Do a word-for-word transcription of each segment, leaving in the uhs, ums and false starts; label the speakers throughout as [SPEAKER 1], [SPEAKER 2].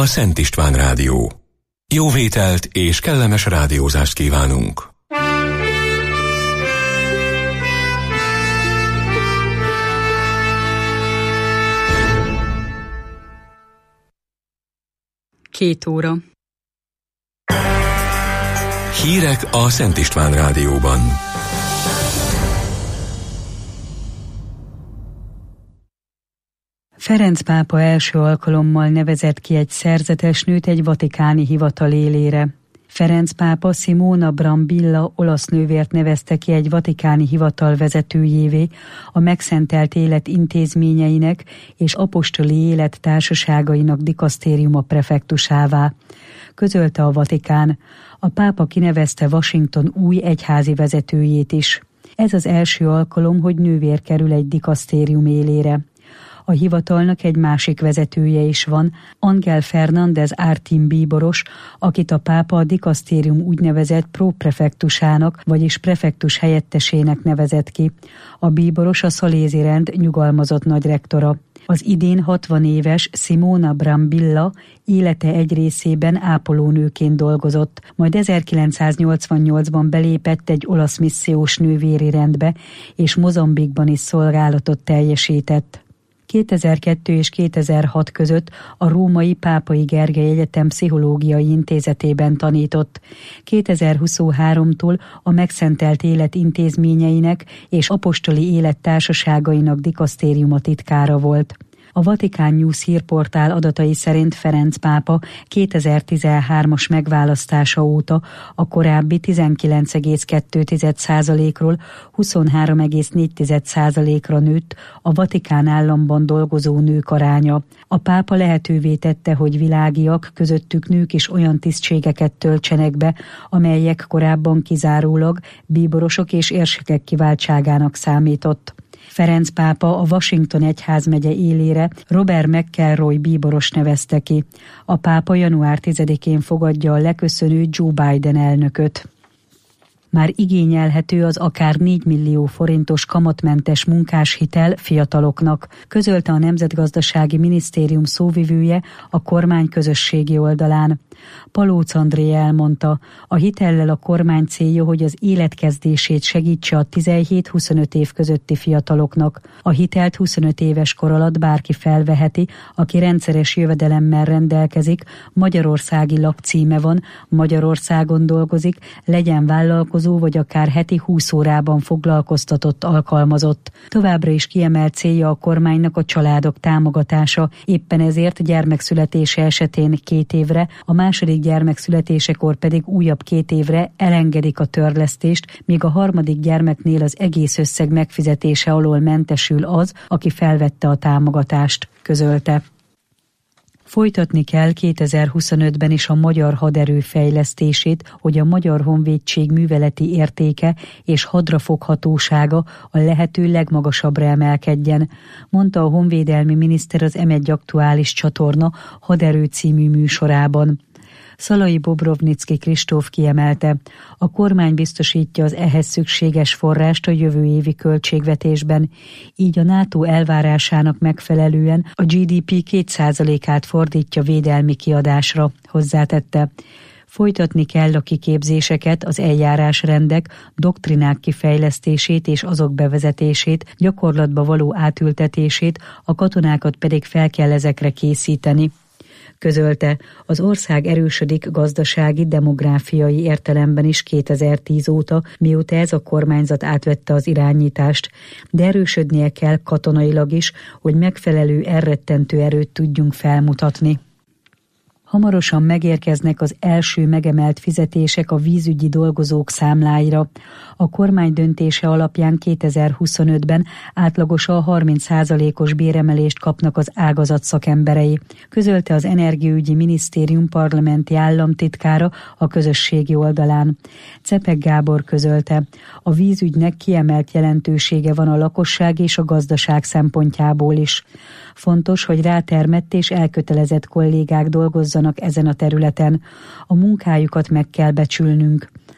[SPEAKER 1] Szent István Rádió. Jó vételt és kellemes rádiózást kívánunk!
[SPEAKER 2] Két óra.
[SPEAKER 1] Hírek a Szent István Rádióban.
[SPEAKER 2] Ferenc pápa első alkalommal nevezett ki egy szerzetes nőt egy vatikáni hivatal élére. Ferenc pápa Simona Brambilla olasz nővért nevezte ki egy vatikáni hivatal vezetőjévé, a megszentelt élet intézményeinek és apostoli élet társaságainak dikasztériuma prefektusává. Közölte a Vatikán. A pápa kinevezte Washington új egyházi vezetőjét is. Ez az első alkalom, hogy nővér kerül egy dikasztérium élére. A hivatalnak egy másik vezetője is van, Ángel Fernández Artin bíboros, akit a pápa a dikasztérium úgynevezett próprefektusának, vagyis prefektus helyettesének nevezett ki. A bíboros a szalézi rend nyugalmazott nagyrektora. Az idén hatvan éves Simona Brambilla élete egy részében ápolónőként dolgozott, majd ezerkilencszáznyolcvannyolcban belépett egy olasz missziós nővéri rendbe, és Mozambikban is szolgálatot teljesített. kétezer-kettő és kétezer-hat között a római Pápai Gergely Egyetem Pszichológiai Intézetében tanított. kétezer-huszonháromtól a megszentelt élet intézményeinek és apostoli élet társaságainak dikasztériuma titkára volt. A Vatikán News hírportál adatai szerint Ferenc pápa kétezer-tizenhármas megválasztása óta a korábbi tizenkilenc egész kettő százalékról huszonhárom egész négy százalékra nőtt a Vatikán államban dolgozó nők aránya. A pápa lehetővé tette, hogy világiak, közöttük nők is olyan tisztségeket töltsenek be, amelyek korábban kizárólag bíborosok és érsekek kiváltságának számított. Ferenc pápa a Washington egyházmegye élére Robert McElroy bíboros nevezte ki. A pápa január tizedikén fogadja a leköszönő Joe Biden elnököt. Már igényelhető az akár négy millió forintos kamatmentes munkáshitel fiataloknak, közölte a Nemzetgazdasági Minisztérium szóvivője a kormány közösségi oldalán. Palóc André elmondta, a hitellel a kormány célja, hogy az életkezdését segítse a tizenhét-huszonöt év közötti fiataloknak. A hitelt huszonöt éves kor alatt bárki felveheti, aki rendszeres jövedelemmel rendelkezik, magyarországi lakcíme van, Magyarországon dolgozik, legyen vállalkozó vagy akár heti húsz órában foglalkoztatott alkalmazott. Továbbra is kiemelt célja a kormánynak a családok támogatása, éppen ezért gyermekszületése esetén két évre, a második gyermek születésekor pedig újabb két évre elengedik a törlesztést, míg a harmadik gyermeknél az egész összeg megfizetése alól mentesül az, aki felvette a támogatást, közölte. Folytatni kell kétezer-huszonötben is a magyar haderő fejlesztését, hogy a Magyar Honvédség műveleti értéke és hadrafoghatósága a lehető legmagasabbra emelkedjen, mondta a honvédelmi miniszter az em egy aktuális csatorna Haderő című műsorában. Szalai Bobrovnicki Kristóf kiemelte, a kormány biztosítja az ehhez szükséges forrást a jövő évi költségvetésben, így a NATO elvárásának megfelelően a gé dé pé két százalékát fordítja védelmi kiadásra, hozzátette. Folytatni kell a kiképzéseket, az eljárásrendek, doktrinák kifejlesztését és azok bevezetését, gyakorlatba való átültetését, a katonákat pedig fel kell ezekre készíteni. Közölte, az ország erősödik gazdasági, demográfiai értelemben is kétezer-tíz óta, mióta ez a kormányzat átvette az irányítást, de erősödnie kell katonailag is, hogy megfelelő elrettentő erőt tudjunk felmutatni. Hamarosan megérkeznek az első megemelt fizetések a vízügyi dolgozók számláira. A kormány döntése alapján kétezer-huszonötben átlagosan harminc százalékos béremelést kapnak az ágazat szakemberei, közölte az Energiaügyi Minisztérium parlamenti államtitkára a közösségi oldalán. Cepek Gábor közölte, a vízügynek kiemelt jelentősége van a lakosság és a gazdaság szempontjából is. Fontos, hogy rátermett és elkötelezett kollégák dolgozzanak ezen a területen. A munkájukat meg kell becsülnünk.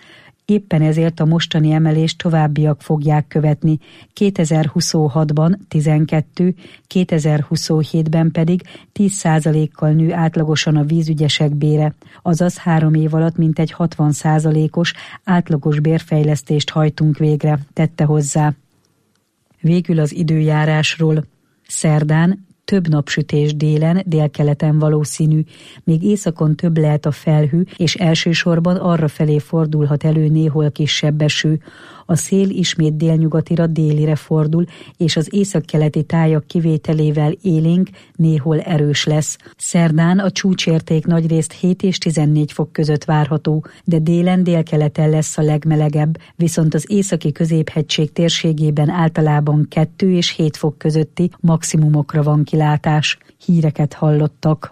[SPEAKER 2] Éppen ezért a mostani emelést továbbiak fogják követni, kétezer-huszonhatban tizenkettő, kétezer-huszonhétben pedig tíz százalékkal nő átlagosan a vízügyesek bére, azaz három év alatt mintegy hatvan százalékos átlagos bérfejlesztést hajtunk végre, tette hozzá. Végül az időjárásról. Szerdán több napsütés délen, délkeleten valószínű, még északon több lehet a felhő, és elsősorban arrafelé fordulhat elő néhol kisebb eső. A szél ismét délnyugatira, délire fordul, és az északkeleti tájak kivételével élénk, néhol erős lesz. Szerdán a csúcsérték nagyrészt hét és tizennégy fok között várható, de délen, délkeleten lesz a legmelegebb, viszont az északi középhegység térségében általában kettő és hét fok közötti maximumokra van kilátás. Híreket hallottak.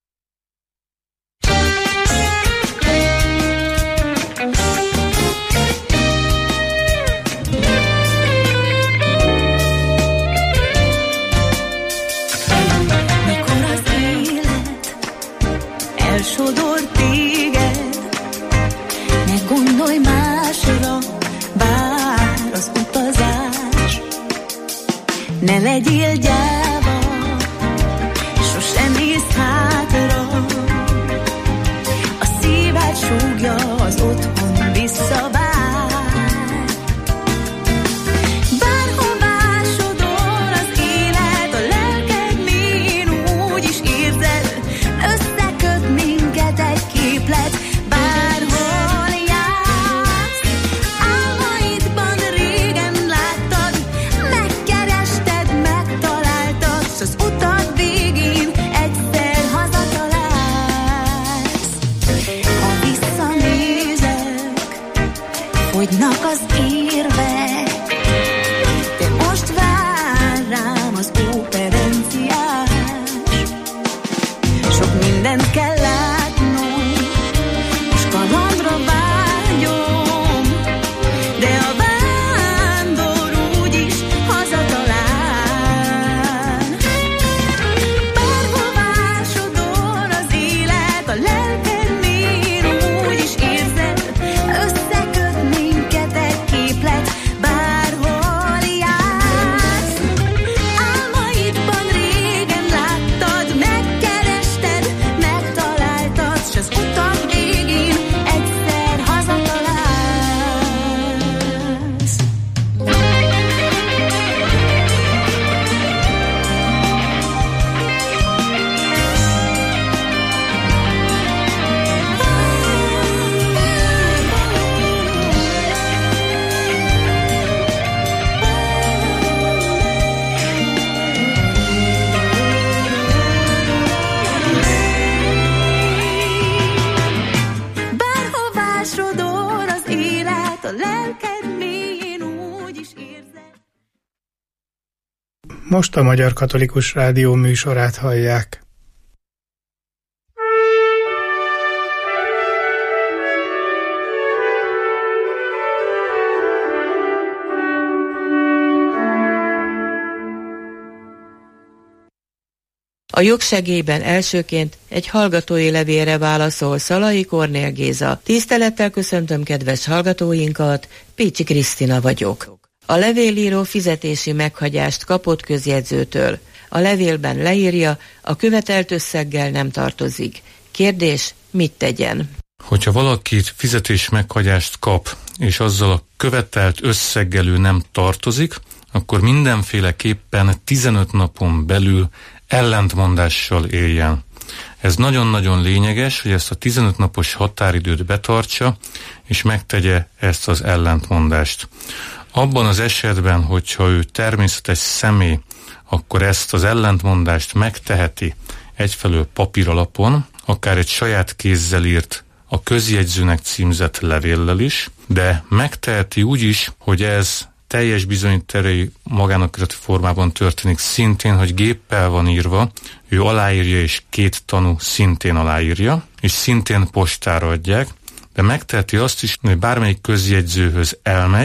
[SPEAKER 3] Elsodor téged, ne gondolj másra, bár az utazás. Ne legyél gyáva, sosem nézz hátra. A szíved súgja az otthon visszavár. Bárhová sodor az élet, a lelked min úgy is érzed, összeköt minket egy képlet. Bárhol jársz, álmaidban régen láttad, megkerested, megtaláltad, s az utad végén egyszer hazatalálsz. Ha visszanézek, fogynak az érvek, de most vár rám az óperenciás. Sok mindent kell látnom, és kalandra vágyom, de a vándor úgyis hazatalál. Bárhová sodor az élet, a lelked miért úgy is érzed, összeköt minket egy képlet. Bárhol jársz, álmaidban régen láttad, megkerested, megtaláltad, s az utak végén egyszer hazatalálsz. Bárhová sodor az élet, a lelked mélyén úgy is érzed.
[SPEAKER 4] Most a Magyar Katolikus Rádió műsorát hallják.
[SPEAKER 5] A jogsegélyben elsőként egy hallgatói levélre válaszol Szalai Kornél Géza. Tisztelettel köszöntöm kedves hallgatóinkat, Pécsi Krisztina vagyok. A levélíró fizetési meghagyást kapott közjegyzőtől. A levélben leírja, a követelt összeggel nem tartozik. Kérdés, mit tegyen?
[SPEAKER 6] Hogyha valaki fizetés meghagyást kap, és azzal a követelt összeggel ő nem tartozik, akkor mindenféleképpen tizenöt napon belül ellentmondással éljen. Ez nagyon-nagyon lényeges, hogy ezt a tizenöt napos határidőt betartsa, és megtegye ezt az ellentmondást. Abban az esetben, hogyha ő természetes személy, akkor ezt az ellentmondást megteheti egyfelől papíralapon, akár egy saját kézzel írt, a közjegyzőnek címzett levéllel is, de megteheti úgy is, hogy ez teljes bizonyítékei magánokirati formában történik, szintén, hogy géppel van írva, ő aláírja, és két tanú szintén aláírja, és szintén postára adják, de megteheti azt is, hogy bármelyik közjegyzőhöz elmegy,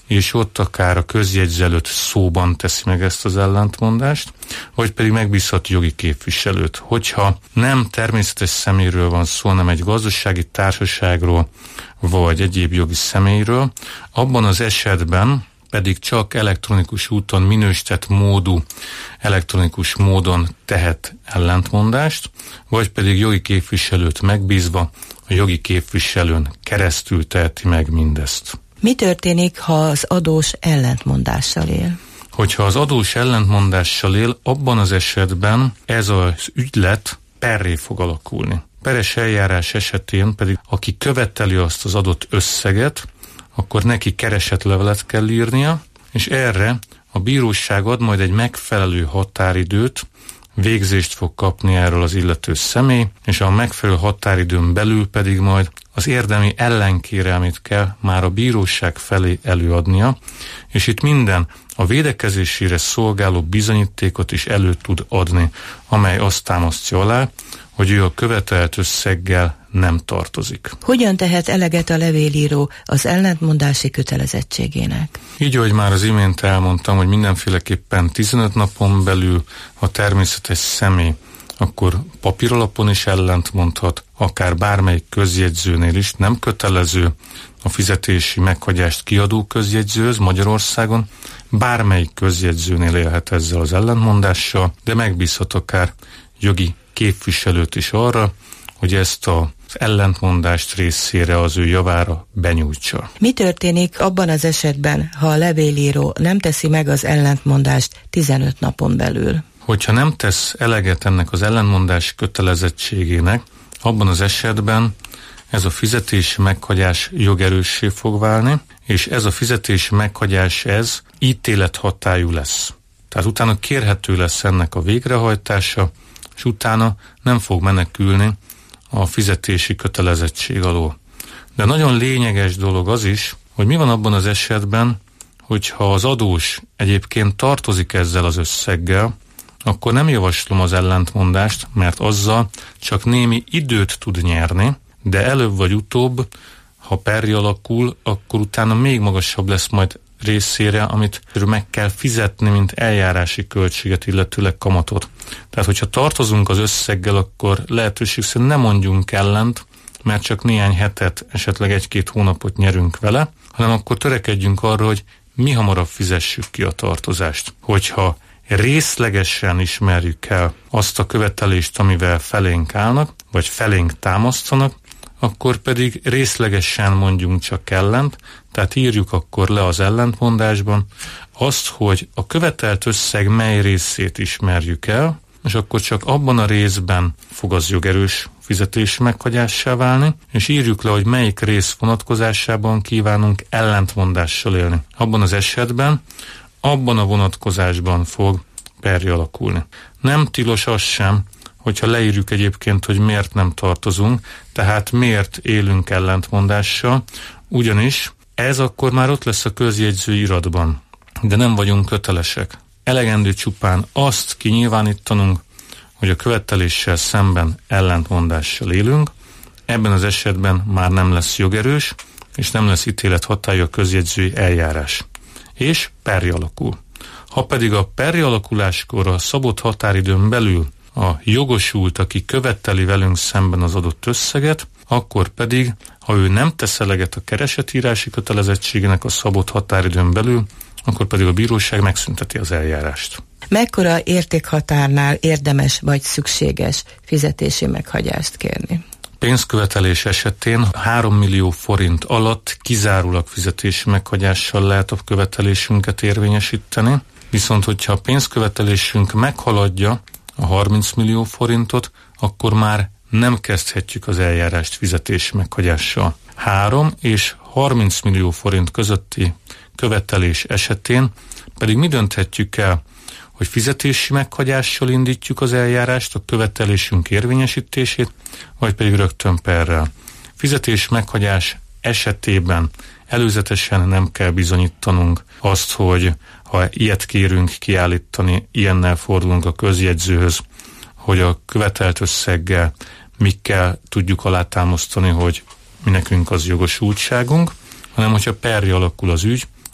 [SPEAKER 6] és ott akár a közjegyző előtt szóban teszi meg ezt az ellentmondást, vagy pedig megbízhat jogi képviselőt. Hogyha nem természetes személyről van szó, hanem egy gazdasági társaságról, vagy egyéb jogi személyről, abban az esetben pedig csak elektronikus úton, minősített módú elektronikus módon tehet ellentmondást, vagy pedig jogi képviselőt megbízva a jogi képviselőn keresztül teheti meg mindezt.
[SPEAKER 5] Mi történik, ha az adós ellentmondással él?
[SPEAKER 6] Hogyha az adós ellentmondással él, abban az esetben ez az ügylet perré fog alakulni. Peres eljárás esetén pedig, aki követeli azt az adott összeget, akkor neki keresetlevelet kell írnia, és erre a bíróság ad majd egy megfelelő határidőt, végzést fog kapni erről az illető személy, és a megfelelő határidőn belül pedig majd az érdemi ellenkérelmét kell már a bíróság felé előadnia, és itt minden a védekezésére szolgáló bizonyítékot is elő tud adni, amely azt támasztja alá, hogy ő a követelt összeggel nem tartozik.
[SPEAKER 5] Hogyan tehet eleget a levélíró az ellentmondási kötelezettségének?
[SPEAKER 6] Így, ahogy már az imént elmondtam, hogy mindenféleképpen tizenöt napon belül, ha természetes személy, akkor papíralapon is ellent mondhat, akár bármelyik közjegyzőnél is, nem kötelező a fizetési meghagyást kiadó közjegyzőhöz Magyarországon, bármelyik közjegyzőnél élhet ezzel az ellentmondással, de megbízhat akár jogi képviselőt is arra, hogy ezt az ellentmondást részére az ő javára benyújtsa.
[SPEAKER 5] Mi történik abban az esetben, ha a levélíró nem teszi meg az ellentmondást tizenöt napon belül?
[SPEAKER 6] Hogyha nem tesz eleget ennek az ellentmondás kötelezettségének, abban az esetben ez a fizetési meghagyás jogerőssé fog válni, és ez a fizetési meghagyás ez ítélethatályú lesz. Tehát utána kérhető lesz ennek a végrehajtása, és utána nem fog menekülni a fizetési kötelezettség alól. De nagyon lényeges dolog az is, hogy mi van abban az esetben, hogyha az adós egyébként tartozik ezzel az összeggel, akkor nem javaslom az ellentmondást, mert azzal csak némi időt tud nyerni, de előbb vagy utóbb, ha perri alakul, akkor utána még magasabb lesz majd részére, amit meg kell fizetni, mint eljárási költséget, illetőleg kamatot. Tehát, hogyha tartozunk az összeggel, akkor lehetőség szerint ne mondjunk ellent, mert csak néhány hetet, esetleg egy-két hónapot nyerünk vele, hanem akkor törekedjünk arra, hogy mi hamarabb fizessük ki a tartozást. Hogyha részlegesen ismerjük el azt a követelést, amivel felénk állnak, vagy felénk támasztanak, akkor pedig részlegesen mondjunk csak ellent, tehát írjuk akkor le az ellentmondásban azt, hogy a követelt összeg mely részét ismerjük el, és akkor csak abban a részben fog az jogerős fizetési meghagyássá válni, és írjuk le, hogy melyik rész vonatkozásában kívánunk ellentmondással élni. Abban az esetben, abban a vonatkozásban fog perri alakulni. Nem tilos az sem, hogyha leírjuk egyébként, hogy miért nem tartozunk, tehát miért élünk ellentmondással, ugyanis ez akkor már ott lesz a közjegyző iratban, de nem vagyunk kötelesek. Elegendő csupán azt kinyilvánítanunk, hogy a követeléssel szemben ellentmondással élünk, ebben az esetben már nem lesz jogerős, és nem lesz ítélet hatálya a közjegyzői eljárás. És perri alakul. Ha pedig a perri alakuláskor a szabott határidőn belül a jogosult, aki követeli velünk szemben az adott összeget, akkor pedig, ha ő nem tesz eleget a keresetírási kötelezettségének a szabott határidőn belül, akkor pedig a bíróság megszünteti az eljárást.
[SPEAKER 5] Mekkora értékhatárnál érdemes vagy szükséges fizetési meghagyást kérni?
[SPEAKER 6] Pénzkövetelés esetén három millió forint alatt kizárólag fizetési meghagyással lehet a követelésünket érvényesíteni, viszont hogyha a pénzkövetelésünk meghaladja a harminc millió forintot, akkor már nem kezdhetjük az eljárást fizetési meghagyással. három és harminc millió forint közötti követelés esetén pedig mi dönthetjük el, hogy fizetési meghagyással indítjuk az eljárást, a követelésünk érvényesítését, vagy pedig rögtön perrel. Fizetési meghagyás esetében előzetesen nem kell bizonyítanunk azt, hogy ha ilyet kérünk kiállítani, ilyennel fordulunk a közjegyzőhöz, hogy a követelt összeggel mikkel tudjuk alátámasztani, hogy mi nekünk az jogosultságunk, hanem hogyha perri alakul az ügy,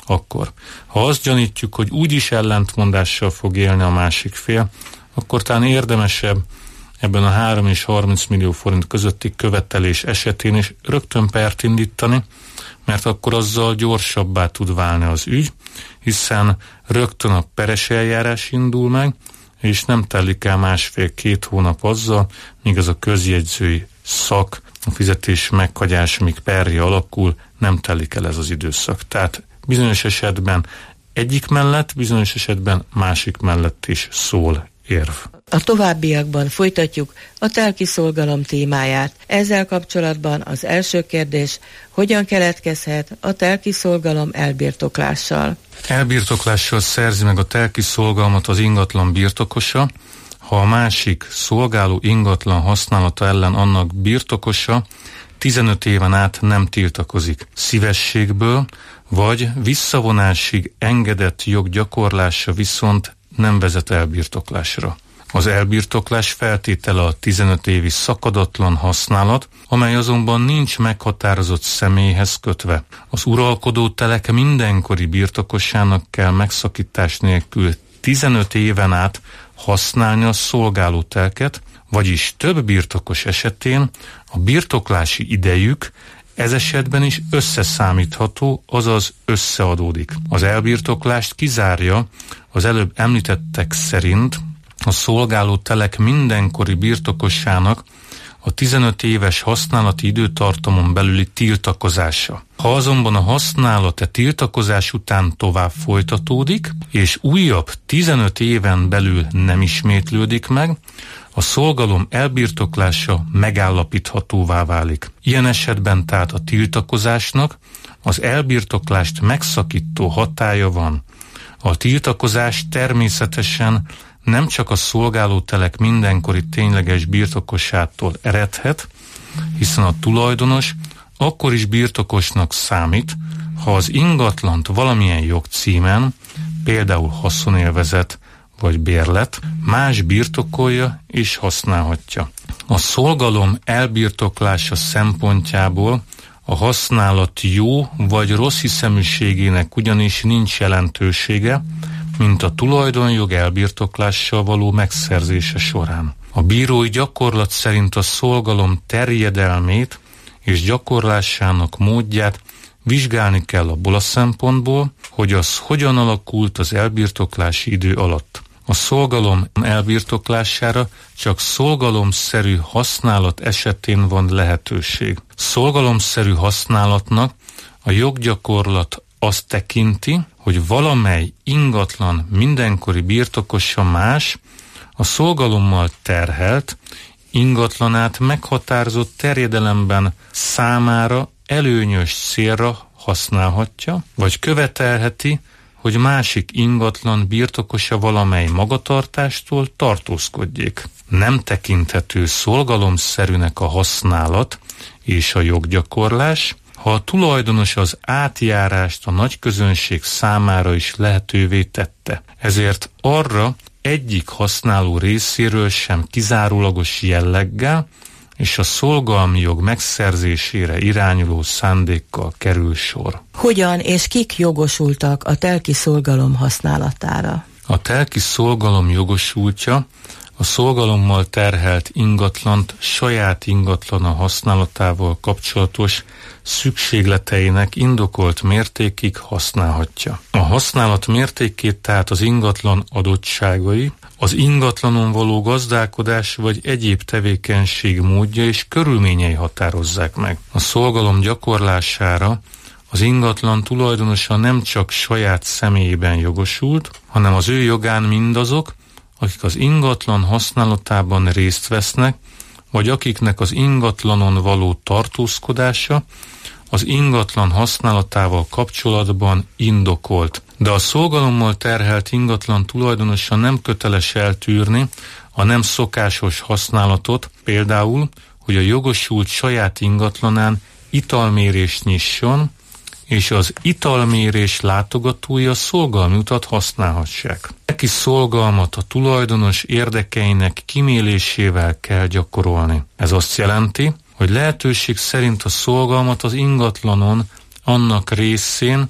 [SPEAKER 6] akkor. Ha azt gyanítjuk, hogy úgyis ellentmondással fog élni a másik fél, akkor talán érdemesebb ebben a három és harminc millió forint közötti követelés esetén is rögtön pert indítani, mert akkor azzal gyorsabbá tud válni az ügy, hiszen rögtön a peres eljárás indul meg, és nem telik el másfél-két hónap azzal, míg az a közjegyzői szak, a fizetés meghagyás, míg perje alakul, nem telik el ez az időszak. Tehát bizonyos esetben egyik mellett, bizonyos esetben másik mellett is szól érv.
[SPEAKER 5] A továbbiakban folytatjuk a telki szolgalom témáját. Ezzel kapcsolatban az első kérdés, hogyan keletkezhet a telki szolgalom elbirtoklással?
[SPEAKER 6] Elbirtoklással szerzi meg a telki szolgalmat az ingatlan birtokosa, ha a másik szolgáló ingatlan használata ellen annak birtokosa tizenöt éven át nem tiltakozik szívességből, vagy visszavonásig engedett joggyakorlása viszont nem vezet elbirtoklásra. Az elbirtoklás feltétele a tizenöt évi szakadatlan használat, amely azonban nincs meghatározott személyhez kötve. Az uralkodó telek mindenkori birtokosának kell megszakítás nélkül tizenöt éven át használni a szolgáló telket, vagyis több birtokos esetén a birtoklási idejük ez esetben is összeszámítható, azaz összeadódik. Az elbirtoklást kizárja az előbb említettek szerint a szolgáló telek mindenkori birtokosának a tizenöt éves használati időtartamon belüli tiltakozása. Ha azonban a használat a tiltakozás után tovább folytatódik, és újabb tizenöt éven belül nem ismétlődik meg, a szolgalom elbirtoklása megállapíthatóvá válik. Ilyen esetben tehát a tiltakozásnak az elbirtoklást megszakító hatálya van. A tiltakozás természetesen nem csak a szolgálótelek mindenkori tényleges birtokosától eredhet, hiszen a tulajdonos akkor is birtokosnak számít, ha az ingatlant valamilyen jogcímen, például haszonélvezet vagy bérlet, más birtokolja és használhatja. A szolgalom elbirtoklása szempontjából a használat jó vagy rossz hiszeműségének ugyanis nincs jelentősége, mint a tulajdonjog elbirtoklással való megszerzése során. A bírói gyakorlat szerint a szolgalom terjedelmét és gyakorlásának módját vizsgálni kell abból a szempontból, hogy az hogyan alakult az elbirtoklási idő alatt. A szolgalom elbirtoklására csak szolgalomszerű használat esetén van lehetőség. Szolgalomszerű használatnak a joggyakorlat azt tekinti, hogy valamely ingatlan mindenkori birtokosa más, a szolgalommal terhelt, ingatlanát meghatározott terjedelemben számára előnyös célra használhatja, vagy követelheti, hogy másik ingatlan birtokosa valamely magatartástól tartózkodjék. Nem tekinthető szolgalomszerűnek a használat és a joggyakorlás, ha a tulajdonos az átjárást a nagyközönség számára is lehetővé tette. Ezért arra egyik használó részéről sem kizárólagos jelleggel és a szolgalmi jog megszerzésére irányuló szándékkal kerül sor.
[SPEAKER 5] Hogyan és kik jogosultak a telki szolgalom használatára?
[SPEAKER 6] A telki szolgalom jogosultja a szolgalommal terhelt ingatlant saját ingatlana használatával kapcsolatos szükségleteinek indokolt mértékig használhatja. A használat mértékét tehát az ingatlan adottságai, az ingatlanon való gazdálkodás vagy egyéb tevékenység módja és körülményei határozzák meg. A szolgalom gyakorlására az ingatlan tulajdonosa nem csak saját személyében jogosult, hanem az ő jogán mindazok, akik az ingatlan használatában részt vesznek, vagy akiknek az ingatlanon való tartózkodása az ingatlan használatával kapcsolatban indokolt. De a szolgalommal terhelt ingatlan tulajdonosa nem köteles eltűrni a nem szokásos használatot, például, hogy a jogosult saját ingatlanán italmérést nyisson, és az italmérés látogatója szolgalmi utat használhassák. Neki szolgalmat a tulajdonos érdekeinek kimélésével kell gyakorolni. Ez azt jelenti, hogy lehetőség szerint a szolgalmat az ingatlanon, annak részén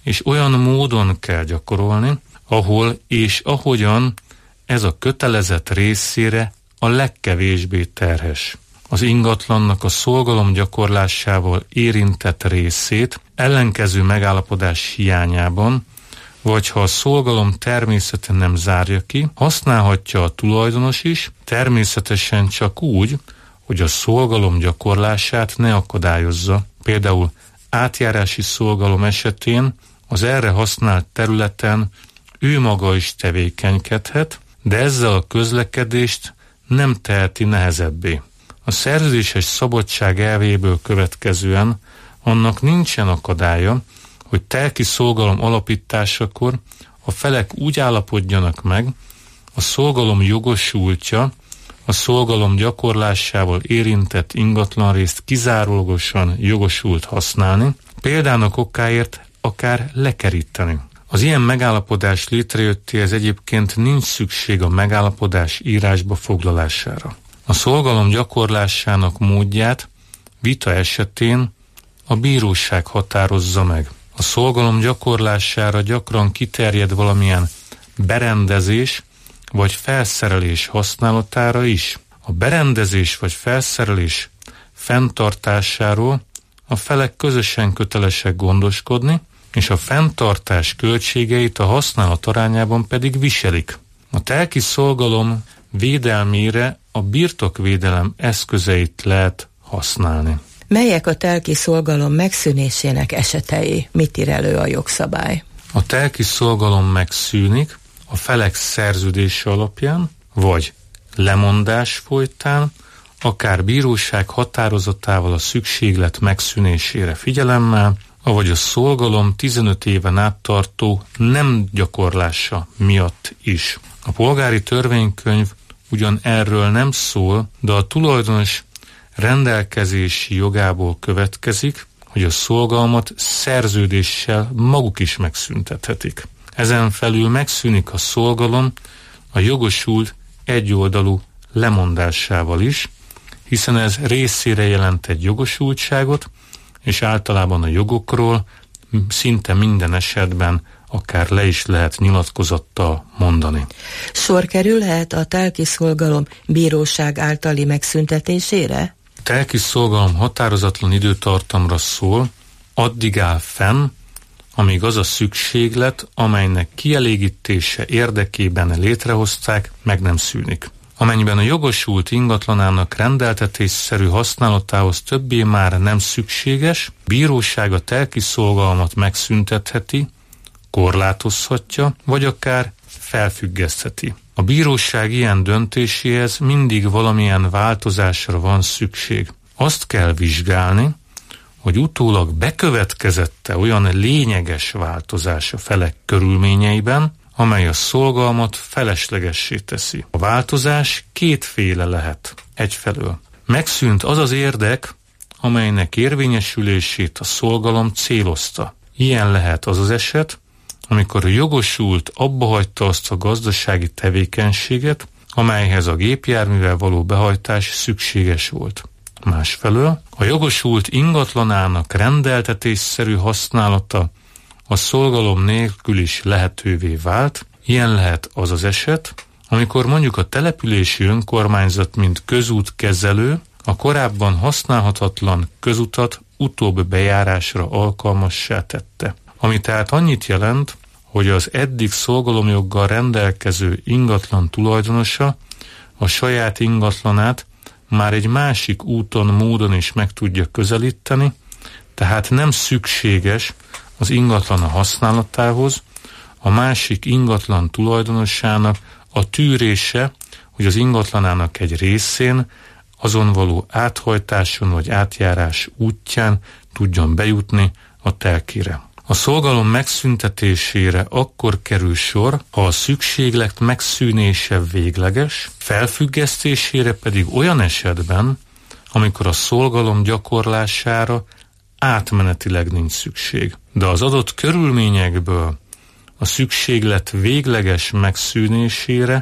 [SPEAKER 6] és olyan módon kell gyakorolni, ahol és ahogyan ez a kötelezett részére a legkevésbé terhes. Az ingatlannak a szolgalom gyakorlásával érintett részét ellenkező megállapodás hiányában, vagy ha a szolgalom természete nem zárja ki, használhatja a tulajdonos is, természetesen csak úgy, hogy a szolgalom gyakorlását ne akadályozza. Például átjárási szolgalom esetén az erre használt területen ő maga is tevékenykedhet, de ezzel a közlekedést nem teheti nehezebbé. A szerződéses szabadság elvéből következően annak nincsen akadálya, hogy telki szolgalom alapításakor a felek úgy állapodjanak meg, a szolgalom jogosultja a szolgalom gyakorlásával érintett ingatlanrészt kizárólagosan jogosult használni, példának okáért akár lekeríteni. Az ilyen megállapodás létrejöttéhez egyébként nincs szükség a megállapodás írásba foglalására. A szolgalom gyakorlásának módját vita esetén a bíróság határozza meg. A szolgalom gyakorlására gyakran kiterjed valamilyen berendezés vagy felszerelés használatára is. A berendezés vagy felszerelés fenntartásáról a felek közösen kötelesek gondoskodni, és a fenntartás költségeit a használat arányában pedig viselik. A telki szolgalom védelmére a birtokvédelem eszközeit lehet használni.
[SPEAKER 5] Melyek a telki szolgalom megszűnésének esetei? Mit ír elő a jogszabály?
[SPEAKER 6] A telki szolgalom megszűnik a felek szerződése alapján, vagy lemondás folytán, akár bíróság határozatával a szükséglet megszűnésére figyelemmel, avagy a szolgalom tizenöt éven át tartó nem gyakorlása miatt is. A polgári törvénykönyv ugyan erről nem szól, de a tulajdonos rendelkezési jogából következik, hogy a szolgalmat szerződéssel maguk is megszüntethetik. Ezen felül megszűnik a szolgalom a jogosult egyoldalú lemondásával is, hiszen ez részére jelent egy jogosultságot, és általában a jogokról szinte minden esetben akár le is lehet nyilatkozattal mondani.
[SPEAKER 5] Sor kerülhet a telki szolgalom bíróság általi megszüntetésére?
[SPEAKER 6] A telki szolgalom határozatlan időtartamra szól, addig áll fenn, amíg az a szükséglet, amelynek kielégítése érdekében létrehozták, meg nem szűnik. Amennyiben a jogosult ingatlanának rendeltetésszerű használatához többé már nem szükséges, bíróság a telki szolgalmat megszüntetheti, korlátozhatja, vagy akár felfüggesztheti. A bíróság ilyen döntéséhez mindig valamilyen változásra van szükség. Azt kell vizsgálni, hogy utólag bekövetkezette olyan lényeges változás a felek körülményeiben, amely a szolgalmat feleslegessé teszi. A változás kétféle lehet. Egyfelől megszűnt az az érdek, amelynek érvényesülését a szolgalom célozta. Ilyen lehet az az eset, amikor a jogosult abbahagyta azt a gazdasági tevékenységet, amelyhez a gépjárművel való behajtás szükséges volt. Másfelől a jogosult ingatlanának rendeltetésszerű használata a szolgalom nélkül is lehetővé vált. Ilyen lehet az az eset, amikor mondjuk a települési önkormányzat, mint közútkezelő, a korábban használhatatlan közutat utóbb bejárásra alkalmassá tette. Ami tehát annyit jelent, hogy az eddig szolgalomjoggal rendelkező ingatlan tulajdonosa a saját ingatlanát már egy másik úton, módon is meg tudja közelíteni, tehát nem szükséges az ingatlana használatához a másik ingatlan tulajdonosának a tűrése, hogy az ingatlanának egy részén azon való áthajtáson vagy átjárás útján tudjon bejutni a telkire. A szolgalom megszüntetésére akkor kerül sor, ha a szükséglet megszűnése végleges, felfüggesztésére pedig olyan esetben, amikor a szolgalom gyakorlására átmenetileg nincs szükség. De az adott körülményekből a szükséglet végleges megszűnésére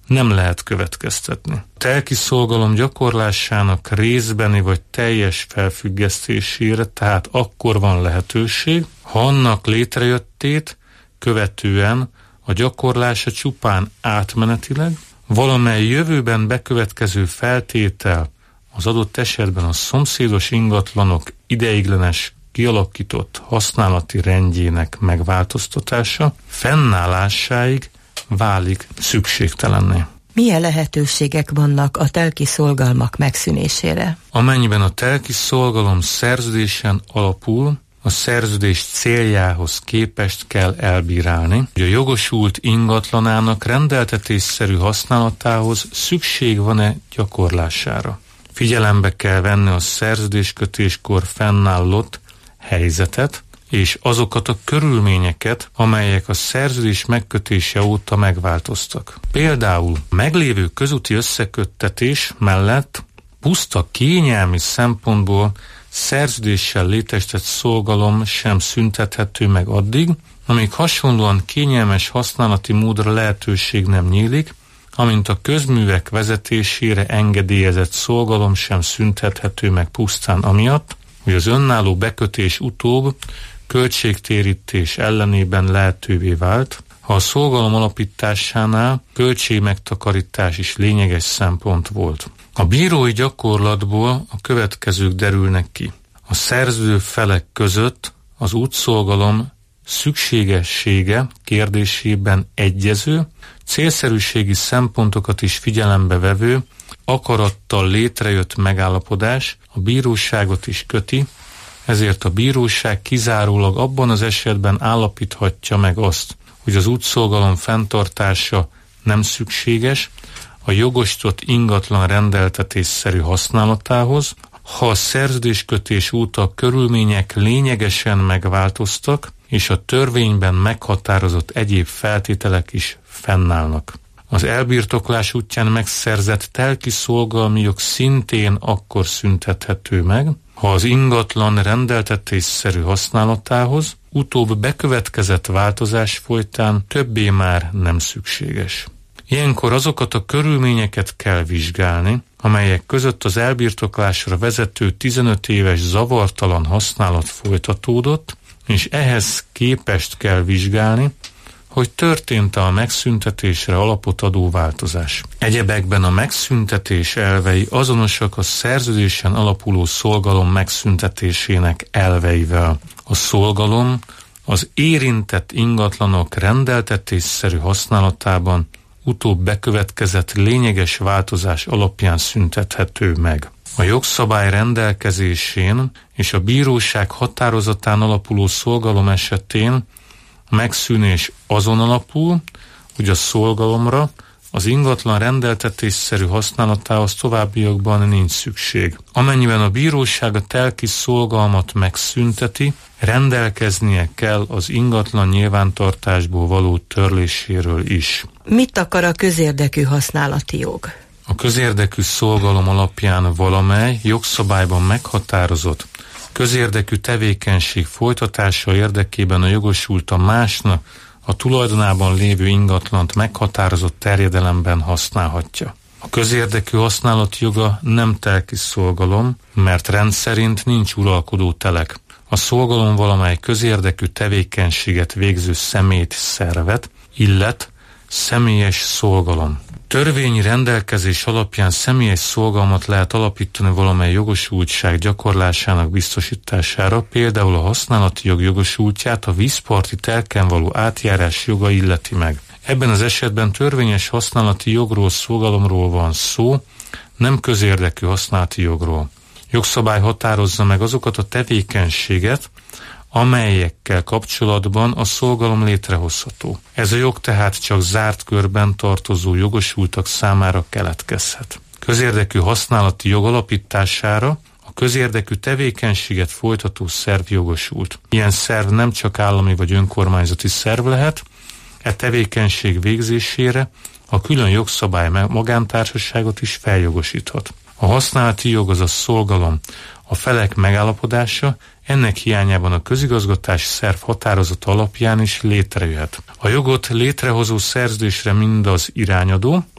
[SPEAKER 6] nem lehet következtetni. A telki szolgalom gyakorlásának részbeni vagy teljes felfüggesztésére tehát akkor van lehetőség, ha annak létrejöttét követően a gyakorlása csupán átmenetileg, valamely jövőben bekövetkező feltétel, az adott esetben a szomszédos ingatlanok ideiglenes kialakított használati rendjének megváltoztatása fennállásáig válik szükségtelenné.
[SPEAKER 5] Milyen lehetőségek vannak a telki szolgalmak megszűnésére?
[SPEAKER 6] Amennyiben a telki szolgalom szerződésen alapul, a szerződés céljához képest kell elbírálni, hogy a jogosult ingatlanának rendeltetésszerű használatához szükség van-e gyakorlására. Figyelembe kell venni a szerződéskötéskor fennállott helyzetet, és azokat a körülményeket, amelyek a szerződés megkötése óta megváltoztak. Például meglévő közúti összeköttetés mellett puszta kényelmi szempontból szerződéssel létesített szolgalom sem szüntethető meg addig, amíg hasonlóan kényelmes használati módra lehetőség nem nyílik, amint a közművek vezetésére engedélyezett szolgalom sem szüntethető meg pusztán amiatt, hogy az önálló bekötés utóbb költségtérítés ellenében lehetővé vált, ha a szolgalom alapításánál költségmegtakarítás is lényeges szempont volt. A bírói gyakorlatból a következők derülnek ki. A szerződő felek között az útszolgalom szükségessége kérdésében egyező, célszerűségi szempontokat is figyelembe vevő, akarattal létrejött megállapodás a bíróságot is köti, ezért a bíróság kizárólag abban az esetben állapíthatja meg azt, hogy az útszolgalom fenntartása nem szükséges a jogosított ingatlan rendeltetésszerű használatához, ha a szerződéskötés óta a körülmények lényegesen megváltoztak, és a törvényben meghatározott egyéb feltételek is fennállnak. Az elbirtoklás útján megszerzett telki szolgalmi jog szintén akkor szüntethető meg, ha az ingatlan rendeltetésszerű használatához utóbb bekövetkezett változás folytán többé már nem szükséges. Ilyenkor azokat a körülményeket kell vizsgálni, amelyek között az elbirtoklásra vezető tizenöt éves zavartalan használat folytatódott, és ehhez képest kell vizsgálni, hogy történt a megszüntetésre alapot adó változás. Egyebekben a megszüntetés elvei azonosak a szerződésen alapuló szolgalom megszüntetésének elveivel. A szolgalom az érintett ingatlanok rendeltetésszerű használatában utóbb bekövetkezett lényeges változás alapján szüntethető meg. A jogszabály rendelkezésén és a bíróság határozatán alapuló szolgalom esetén a megszűnés azon alapul, hogy a szolgalomra az ingatlan rendeltetésszerű használatához továbbiakban nincs szükség. Amennyiben a bíróság a telki szolgalmat megszünteti, rendelkeznie kell az ingatlan nyilvántartásból való törléséről is.
[SPEAKER 5] Mit akar a közérdekű használati jog?
[SPEAKER 6] A közérdekű szolgalom alapján valamely jogszabályban meghatározott közérdekű tevékenység folytatása érdekében a jogosult a másnak a tulajdonában lévő ingatlant meghatározott terjedelemben használhatja. A közérdekű használati joga nem telki szolgalom, mert rendszerint nincs uralkodó telek. A szolgalom valamely közérdekű tevékenységet végző személyt, szervet, illet személyes szolgalom. Törvényi rendelkezés alapján személyes szolgalmat lehet alapítani valamely jogosultság gyakorlásának biztosítására, például a használati jog jogosultját a vízparti telken való átjárás joga illeti meg. Ebben az esetben törvényes használati jogról, szolgalomról van szó, nem közérdekű használati jogról. Jogszabály határozza meg azokat a tevékenységet, amelyekkel kapcsolatban a szolgalom létrehozható. Ez a jog tehát csak zárt körben tartozó jogosultak számára keletkezhet. Közérdekű használati jog alapítására a közérdekű tevékenységet folytató szerv jogosult. Ilyen szerv nem csak állami vagy önkormányzati szerv lehet, e tevékenység végzésére a külön jogszabály magántársaságot is feljogosíthat. A használati jog, az a szolgalom, a felek megállapodása, ennek hiányában a közigazgatási szerv határozata alapján is létrejöhet. A jogot létrehozó szerződésre mind az irányadó,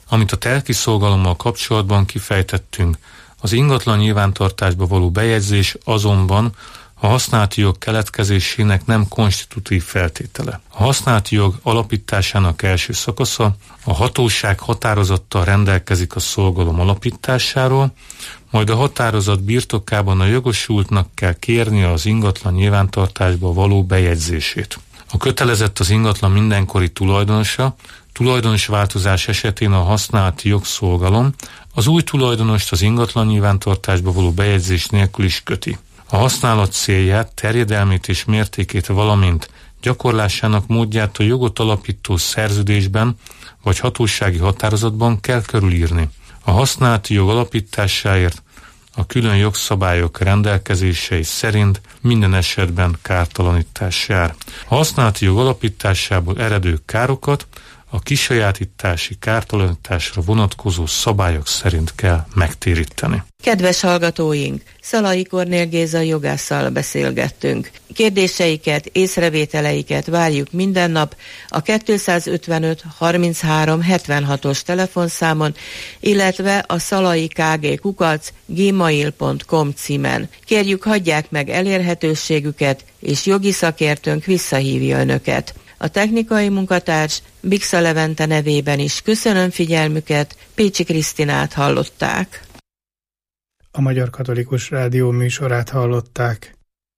[SPEAKER 6] Amit a telki szolgalommal kapcsolatban kifejtettünk. Az ingatlan nyilvántartásba való bejegyzés azonban a használati jog keletkezésének nem konstitutív feltétele. A használati jog alapításának első szakasza, a hatóság határozattal rendelkezik a szolgalom alapításáról, majd a határozat birtokában a jogosultnak kell kérnie az ingatlan nyilvántartásba való bejegyzését. A kötelezett az ingatlan mindenkori tulajdonosa, tulajdonos változás esetén a használati jogszolgalom az új tulajdonost az ingatlan nyilvántartásba való bejegyzés nélkül is köti. A használat célját, terjedelmét és mértékét, valamint gyakorlásának módját a jogot alapító szerződésben vagy hatósági határozatban kell körülírni. A használati jog alapításáért a külön jogszabályok rendelkezései szerint minden esetben kártalanítás jár. A használati jog alapításából eredő károkat a kisajátítási kártalanításra vonatkozó szabályok szerint kell megtéríteni.
[SPEAKER 5] Kedves hallgatóink, Szalai Kornél Géza jogásszal beszélgettünk. Kérdéseiket, észrevételeiket várjuk minden nap a kétszázötvenöt harminchárom hetvenhatos telefonszámon, illetve a szalaikg kukac gmail pont com címen. Kérjük, hagyják meg elérhetőségüket, és jogi szakértőnk visszahívja önöket. A technikai munkatárs Bixa Levente nevében is köszönöm figyelmüket, Pécsi Krisztinát hallották.
[SPEAKER 4] A Magyar Katolikus Rádió műsorát hallották.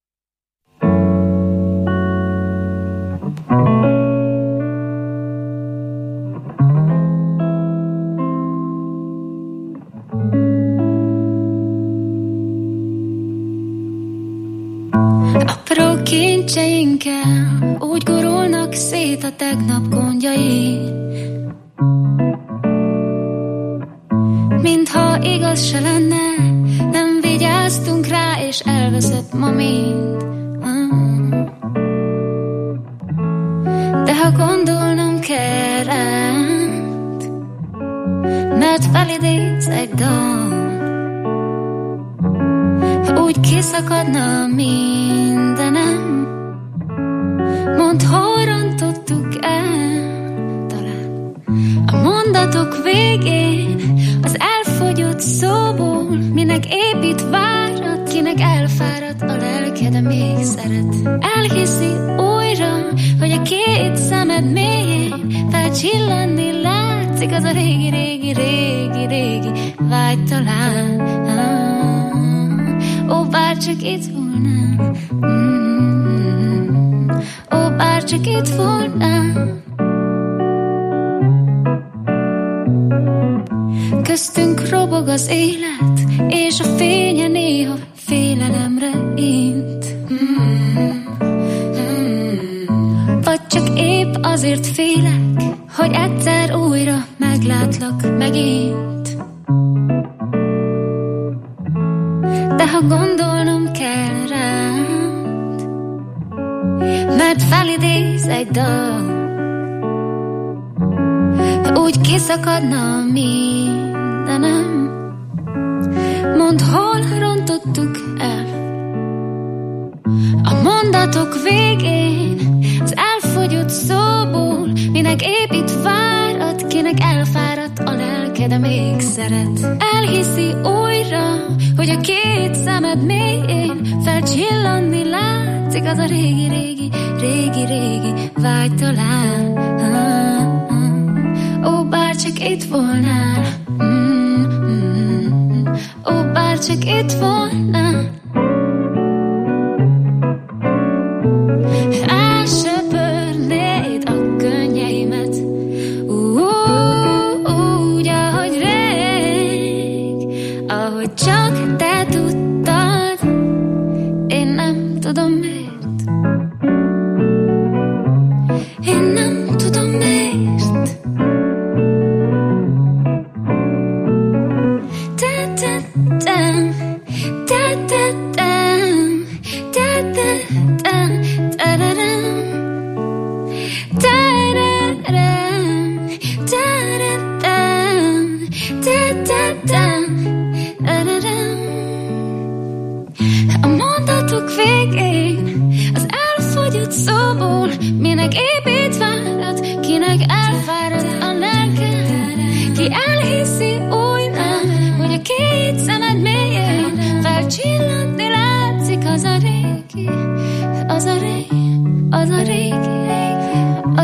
[SPEAKER 7] Apró kincseinkkel úgy gurulnak szét a tegnap gondjai, mintha igaz se lenne, nem vigyáztunk rá, és elveszett ma mind. De ha gondolnom kell rád, mert felidéz egy dal, úgy kiszakadna mindenem, mondd, hol rontottuk el. Talán a mondatok végén az elfogyott szóból, minek épít várat, kinek elfáradt a lelke, de még szeret. Elhiszi újra, hogy a két szemed mélyén felcsillanni látszik az a régi, régi, régi, régi vágy talán. Ó, bár csak itt volnám, mm-hmm. Ó, bár csak itt volnám. Köztünk robog az élet, és a fénye néha félelemre int. Mm-hmm. Vagy csak épp azért félek, hogy egyszer újra meglátlak megint. De ha gondolnom kell rád, mert felidéz egy dal, úgy kiszakadna mindenem, mondd, hol rontottuk el. A mondatok végén az elfogyott szóból, minek épít várat, kinek elfáradt a lelke, de még szeret. Elhiszi újra, hogy a két szemed mélyén felcsillanni látszik az a régi, régi, régi, régi vágy talán. Ó, bár csak itt volnál, mm-hmm. Ó, bár csak itt volnál. Elsöpörnéd a könnyeimet, úgy, ahogy rég, ahogy csak te tudtad, én nem tudom miért. Én nem tudom miért. Te, te, te, te, te,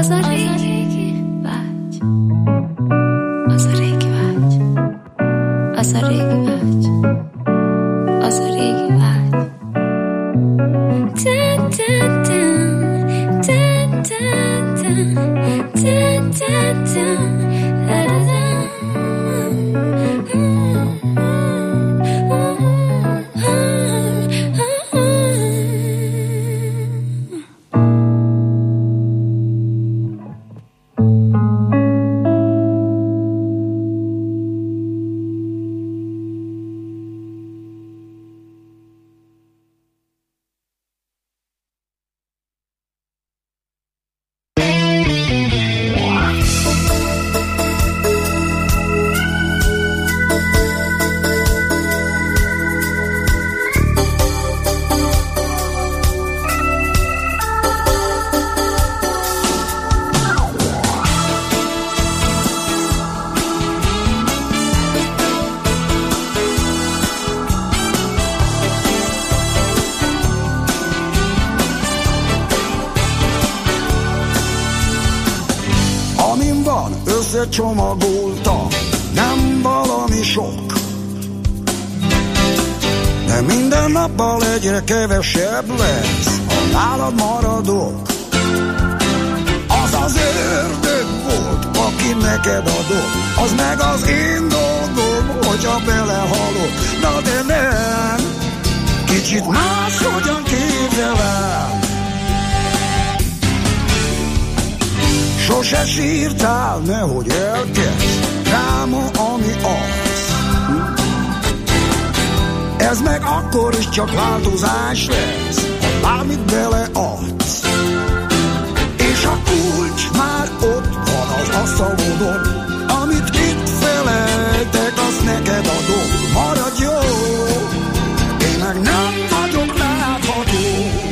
[SPEAKER 7] az a régi vágy, az a régi vágy, az a régi vágy, az a régi vágy. Dun, dun, dun, dun, dun, dun, dun, dun, dun.
[SPEAKER 8] Csomagolta, nem valami sok, de minden nappal egyre kevesebb lesz, ha nálad maradok. Az az ördög volt, aki neked adott, az meg az én dolgom, hogyha belehalok. Na de nem, kicsit máshogyan képzelem. Sose sírtál, nehogy elkezd, dráma, ami az. Ez meg akkor is csak változás lesz, ha bármit beleadsz. És a kulcs már ott van az asztalodon, amit itt felejtek, azt neked adom. Maradj jó, én meg nem vagyok látható.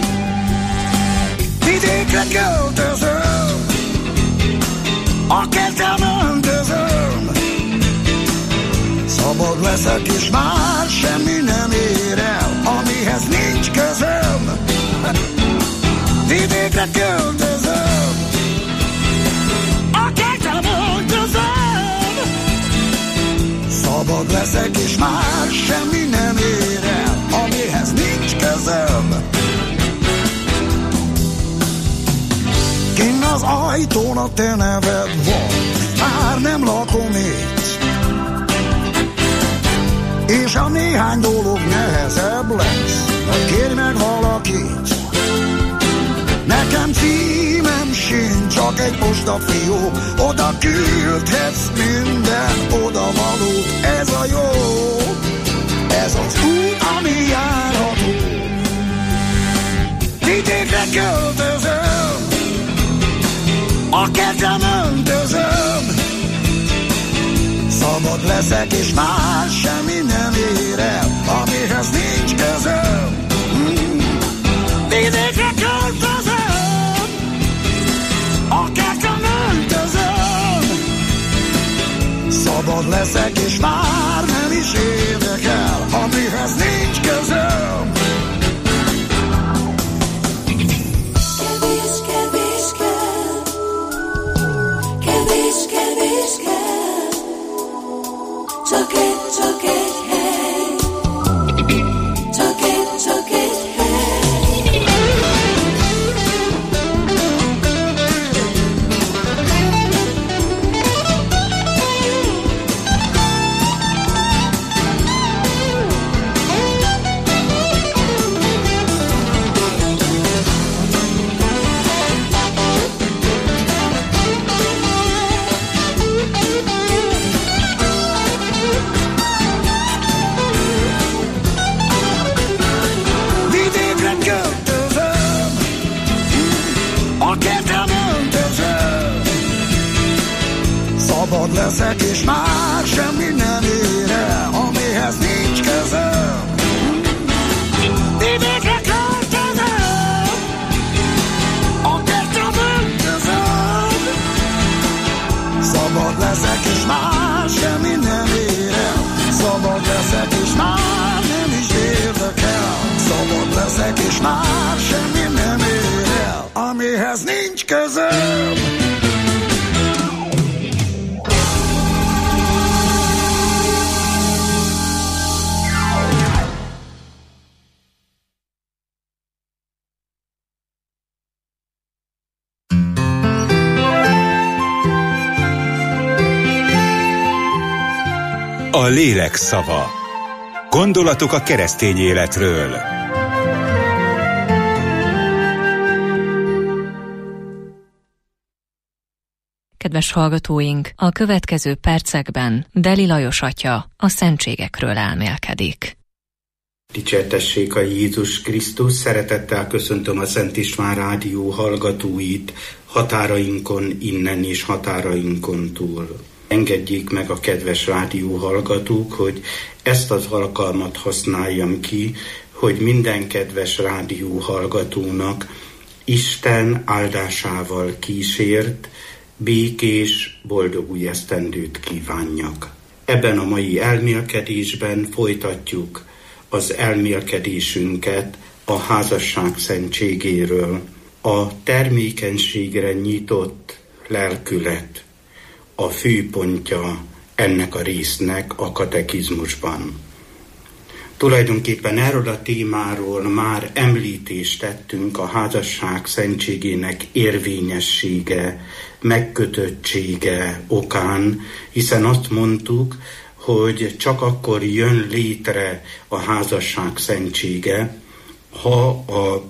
[SPEAKER 8] Vidékre költözöm, a kertem öntözöm, szabad leszek és már semmi nem ér el, amihez nincs közöm. Vidékre költözöm, a kertem öntözöm, szabad leszek és már semmi nem ér el, amihez nincs közöm. Kinn az ajtón a te neved van, már nem lakom itt, és a néhány dolog nehezebb lesz, de kérj meg valakit. Nekem címem sincs, csak egy postafió, oda küldhetsz minden odavalót. Ez a jó, ez az út, ami járható. Vidékre költözöm, a kertem öntözöm, szabad leszek és már semmi nem ér el, amihez nincs közöm. Mm. Vidékre költözöm, a kertem öntözöm, szabad leszek és már nem is érdekel, amihez nincs közöm.
[SPEAKER 3] Csak egy, csak egy hely, csak egy, csak egy hely.
[SPEAKER 8] Szabad leszek és már semmi nem ér el, amihez nincs közöm. Vidékre költözöm, a kertem öntözöm, szabad leszek és már semmi nem ér el, szabad leszek és már nem is érdekel, szabad leszek és már semmi nem ér el, amihez nincs közöm.
[SPEAKER 1] A lélek szava. Gondolatok a keresztény életről.
[SPEAKER 9] Kedves hallgatóink, a következő percekben Deli Lajos atya a szentségekről elmélkedik.
[SPEAKER 10] Dicsértessék a Jézus Krisztus, szeretettel köszöntöm a Szent István Rádió hallgatóit határainkon innen és határainkon túl. Engedjék meg a kedves rádió hallgatók, hogy ezt az alkalmat használjam ki, hogy minden kedves rádió hallgatónak Isten áldásával kísért, békés, boldog új esztendőt kívánjak. Ebben a mai elmélkedésben folytatjuk az elmélkedésünket a házasság szentségéről. A termékenységre nyitott lelkület a főpontja ennek a résznek a katekizmusban. Tulajdonképpen erről a témáról már említést tettünk, a házasság szentségének érvényessége, megkötöttsége okán, hiszen azt mondtuk, hogy csak akkor jön létre a házasság szentsége, ha a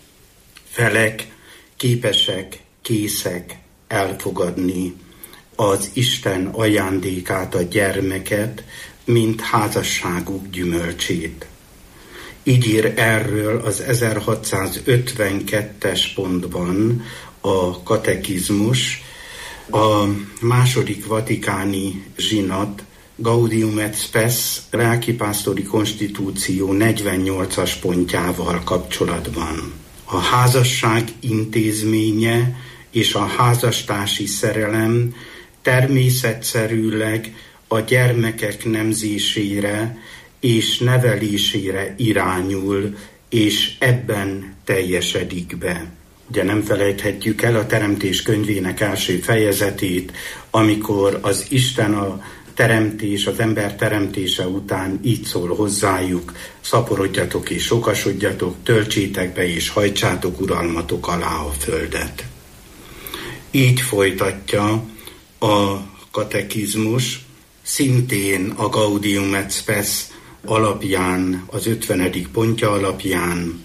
[SPEAKER 10] felek képesek, készek elfogadni az Isten ajándékát, a gyermeket, mint házasságuk gyümölcsét. Így ír erről az ezerhatszázötvenkettes pontban a katekizmus, a második vatikáni zsinat, Gaudium et Spes lelkipásztori konstitúció negyvennyolcas pontjával kapcsolatban. A házasság intézménye és a házastársi szerelem természetszerűleg a gyermekek nemzésére és nevelésére irányul, és ebben teljesedik be. Ugye nem felejthetjük el a Teremtés könyvének első fejezetét, amikor az Isten a teremtés, az ember teremtése után így szól hozzájuk: szaporodjatok és sokasodjatok, töltsétek be és hajtsátok uralmatok alá a földet. Így folytatja a katekizmus, szintén a Gaudium et Spes alapján, az ötvenedik pontja alapján.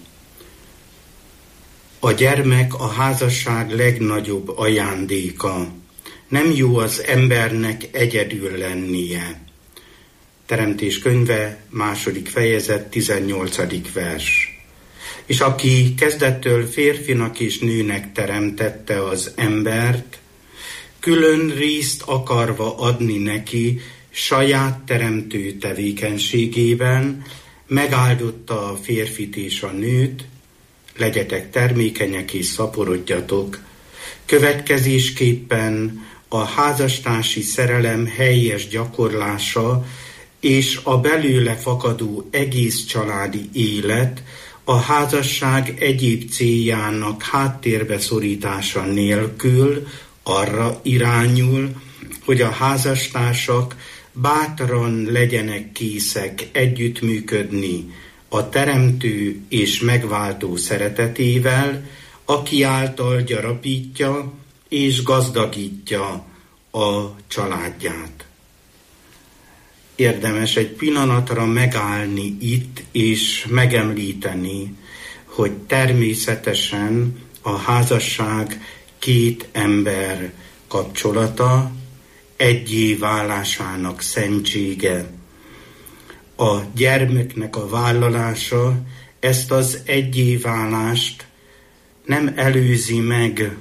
[SPEAKER 10] A gyermek a házasság legnagyobb ajándéka. Nem jó az embernek egyedül lennie. Teremtés könyve, második fejezet, tizennyolcadik vers. És aki kezdettől férfinak és nőnek teremtette az embert, külön részt akarva adni neki saját teremtő tevékenységében, megáldotta a férfit és a nőt, legyetek termékenyek és szaporodjatok. Következésképpen a házastársi szerelem helyes gyakorlása és a belőle fakadó egész családi élet a házasság egyéb céljának háttérbe szorítása nélkül arra irányul, hogy a házastársak bátran legyenek készek együttműködni a teremtő és megváltó szeretetével, aki által gyarapítja és gazdagítja a családját. Érdemes egy pillanatra megállni itt és megemlíteni, hogy természetesen a házasság két ember kapcsolata, egyé válásának szentsége. A gyermeknek a vállalása ezt az egyé válást nem előzi meg,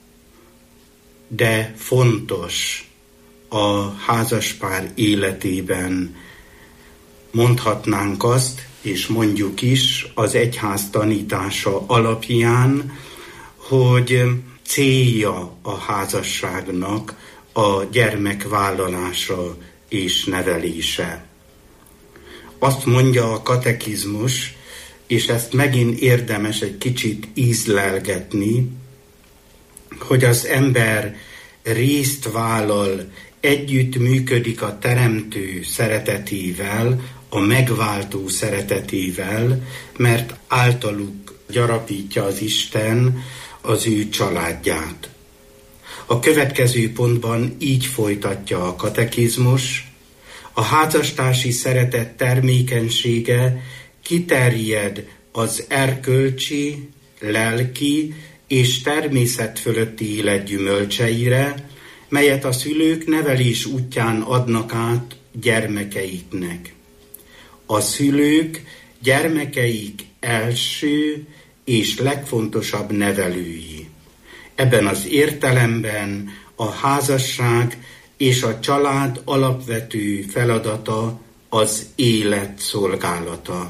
[SPEAKER 10] de fontos a házaspár életében. Mondhatnánk azt, és mondjuk is az egyház tanítása alapján, hogy célja a házasságnak a gyermek vállalása és nevelése. Azt mondja a katekizmus, és ezt megint érdemes egy kicsit ízlelgetni, hogy az ember részt vállal, együtt működik a teremtő szeretetével, a megváltó szeretetével, mert általuk gyarapítja az Isten az ő családját. A következő pontban így folytatja a katekizmus: A házastársi szeretet termékenysége kiterjed az erkölcsi, lelki és természet fölötti élet gyümölcseire, melyet a szülők nevelés útján adnak át gyermekeiknek. A szülők gyermekeik első és legfontosabb nevelői. Ebben az értelemben a házasság és a család alapvető feladata az élet szolgálata.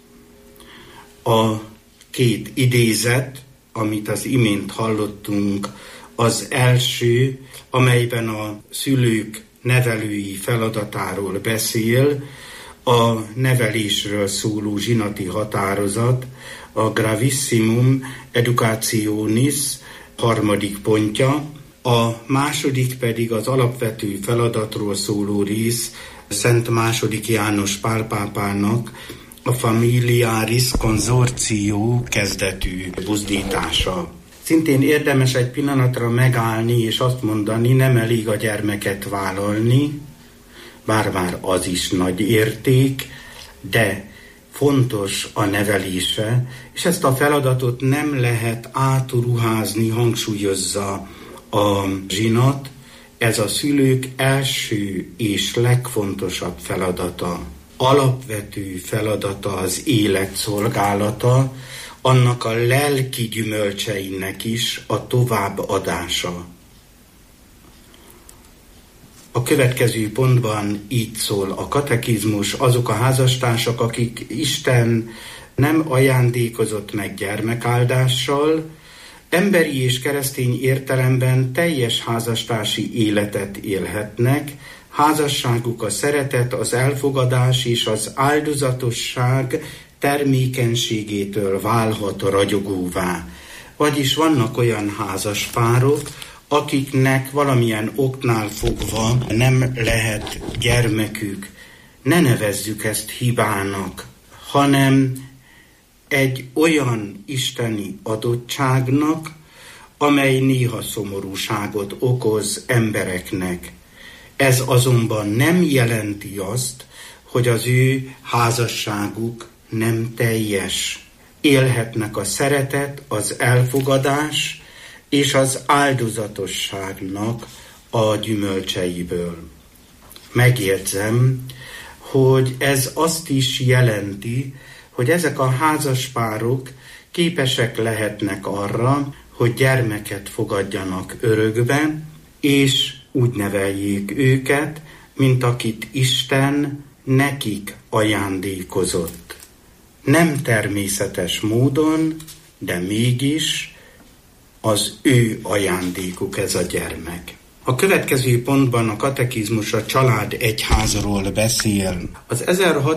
[SPEAKER 10] A két idézet, amit az imént hallottunk, az első, amelyben a szülők nevelői feladatáról beszél, a nevelésről szóló zsinati határozat, a Gravissimum Educationis harmadik pontja, a második pedig az alapvető feladatról szóló rész Szent második János Pál pápának a Familiaris Consortio kezdetű buzdítása. Szintén érdemes egy pillanatra megállni és azt mondani, nem elég a gyermeket vállalni, bár már az is nagy érték, de fontos a nevelése, és ezt a feladatot nem lehet átruházni, hangsúlyozza a zsinat, ez a szülők első és legfontosabb feladata. Alapvető feladata az élet szolgálata, annak a lelki gyümölcseinek is a továbbadása. A következő pontban így szól a katekizmus: azok a házastársak, akik Isten nem ajándékozott meg gyermekáldással, emberi és keresztény értelemben teljes házastársi életet élhetnek, házasságuk a szeretet, az elfogadás és az áldozatosság termékenységétől válhat ragyogóvá. Vagyis vannak olyan házaspárok, akiknek valamilyen oknál fogva nem lehet gyermekük. Ne nevezzük ezt hibának, hanem egy olyan isteni adottságnak, amely néha szomorúságot okoz embereknek. Ez azonban nem jelenti azt, hogy az ő házasságuk nem teljes. Élhetnek a szeretet, az elfogadás és az áldozatosságnak a gyümölcseiből. Megjegyzem, hogy ez azt is jelenti, hogy ezek a házaspárok képesek lehetnek arra, hogy gyermeket fogadjanak örökbe, és úgy neveljék őket, mint akit Isten nekik ajándékozott. Nem természetes módon, de mégis az ő ajándékuk ez a gyermek. A következő pontban a katekizmus a család egyházról beszél. Az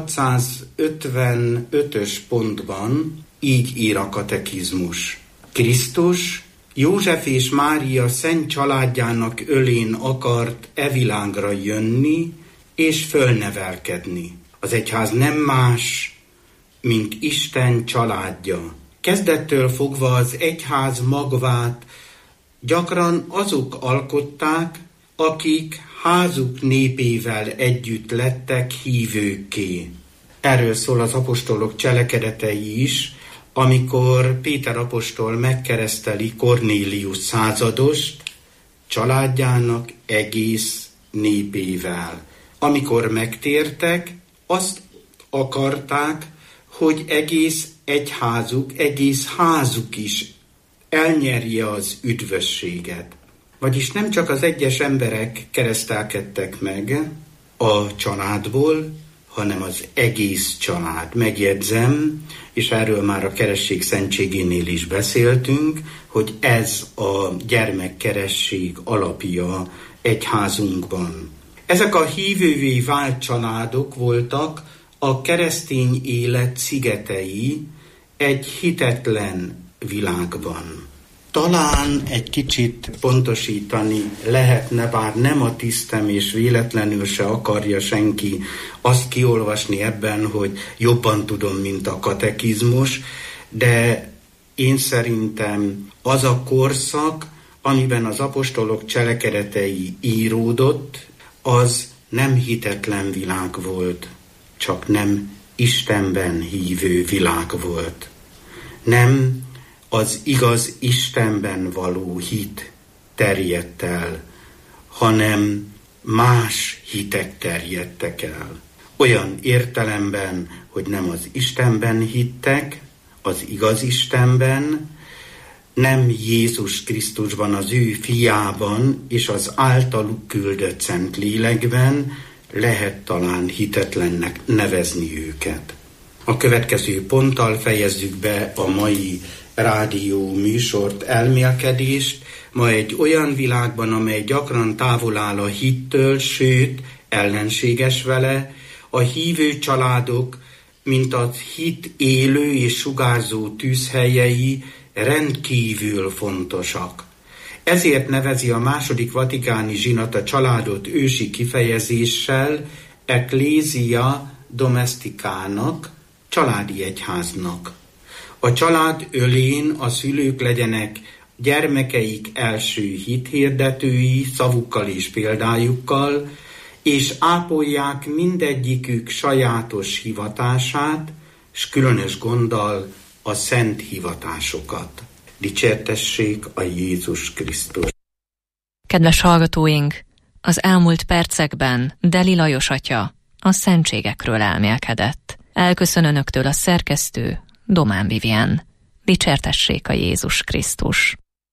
[SPEAKER 10] ezerhatszázötvenötös pontban így ír a katekizmus: Krisztus József és Mária szent családjának ölén akart e világra jönni és fölnevelkedni. Az egyház nem más, mint Isten családja. Kezdettől fogva az egyház magvát gyakran azok alkották, akik házuk népével együtt lettek hívőkké. Erről szól az apostolok cselekedetei is, amikor Péter apostol megkereszteli Kornélius századost családjának egész népével. Amikor megtértek, azt akarták, hogy egész egyházuk, egész házuk is elnyerje az üdvösséget. Vagyis nem csak az egyes emberek keresztelkedtek meg a családból, hanem az egész család. Megjegyzem, és erről már a keresztség szentségénél is beszéltünk, hogy ez a gyermekkeresztség alapja egyházunkban. Ezek a hívővé vált családok voltak a keresztény élet szigetei egy hitetlen világban. Talán egy kicsit pontosítani lehetne, bár nem a tisztem, és véletlenül se akarja senki azt kiolvasni ebben, hogy jobban tudom, mint a katekizmus, de én szerintem az a korszak, amiben az apostolok cselekedetei íródott, az nem hitetlen világ volt, csak nem Istenben hívő világ volt. Nem az igaz Istenben való hit terjedt el, hanem más hitek terjedtek el. Olyan értelemben, hogy nem az Istenben hittek, az igaz Istenben, nem Jézus Krisztusban, az ő fiában és az általuk küldött szent lélekben, lehet talán hitetlennek nevezni őket. A következő ponttal fejezzük be a mai rádió műsort, elmélkedést, ma egy olyan világban, amely gyakran távol áll a hittől, sőt, ellenséges vele, a hívő családok, mint a hit élő és sugárzó tűzhelyei rendkívül fontosak. Ezért nevezi a második vatikáni zsinat a családot ősi kifejezéssel Ecclesia domestikának, családi egyháznak. A család ölén a szülők legyenek gyermekeik első hithirdetői szavukkal és példájukkal, és ápolják mindegyikük sajátos hivatását, s különös gonddal a szent hivatásokat. Dicsértessék a Jézus Krisztus!
[SPEAKER 9] Kedves hallgatóink, az elmúlt percekben Deli Lajos atya a szentségekről elmélkedett. Elköszön önöktől a szerkesztő, Domán Vivien. Dicsértessék a Jézus Krisztus!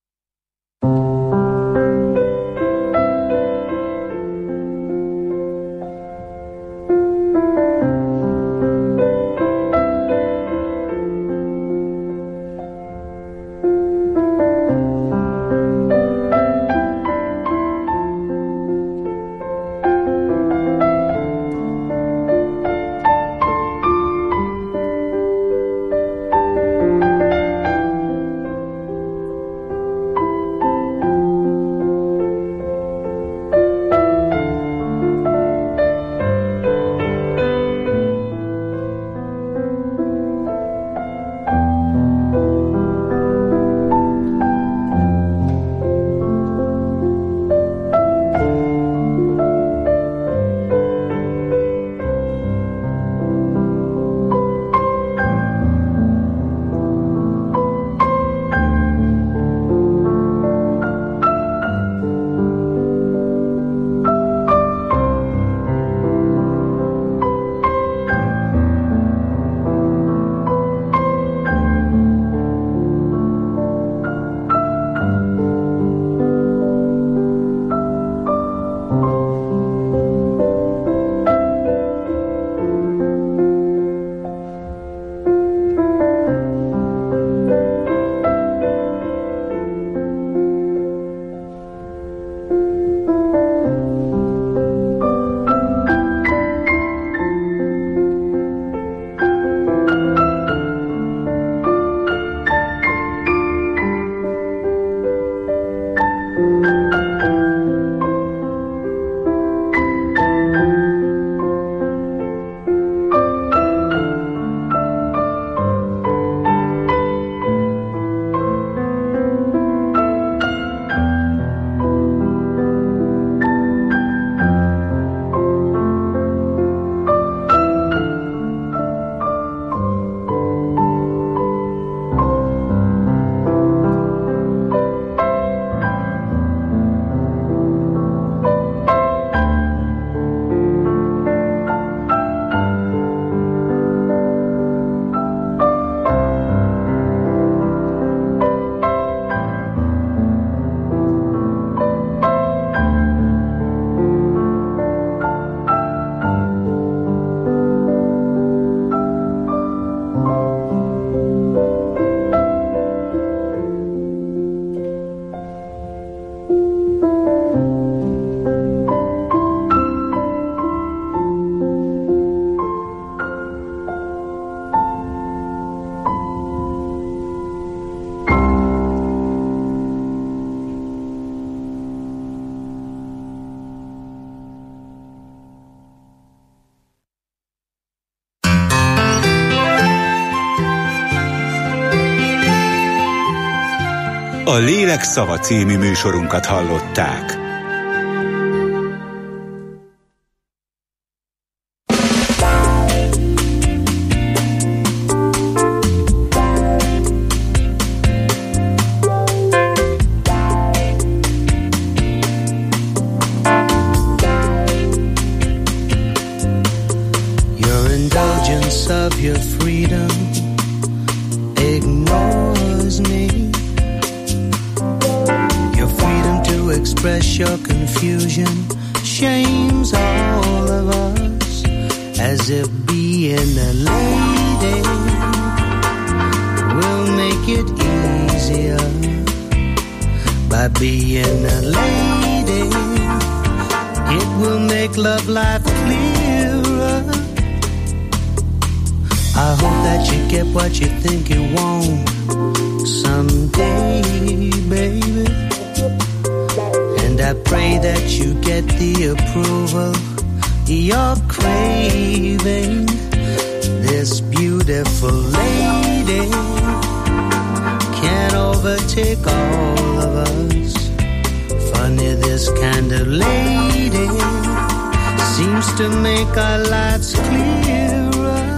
[SPEAKER 11] A Lélek Szava című műsorunkat hallották.
[SPEAKER 12] pressure, confusion shames all of us, as if being a lady will make it easier. By being a lady, it will make love life clearer. I hope that you get what you think you want someday, baby. And I pray that you get the approval you're craving. This beautiful lady can overtake all of us. Funny, this kind of lady seems to make our lives clearer.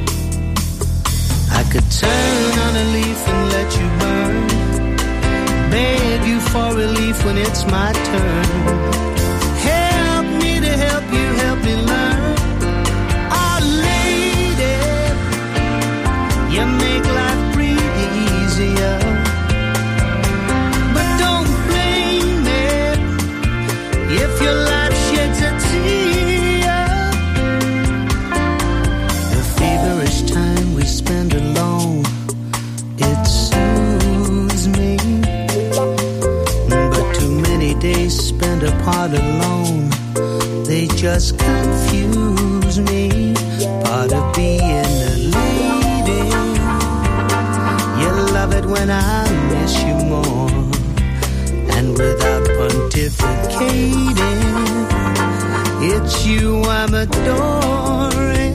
[SPEAKER 12] I could turn on a leaf and let you burn, beg you for relief when it's my turn. Help me to help you, help me learn. Oh, lady, you make life breathe easier. But don't blame me if your life sheds a tear. The feverish time we spend alone, it soothes me. But too many days spent apart alone, they just confuse me. Part of being a lady, you love it when I miss you more. And without pontificating, it's you I'm adoring.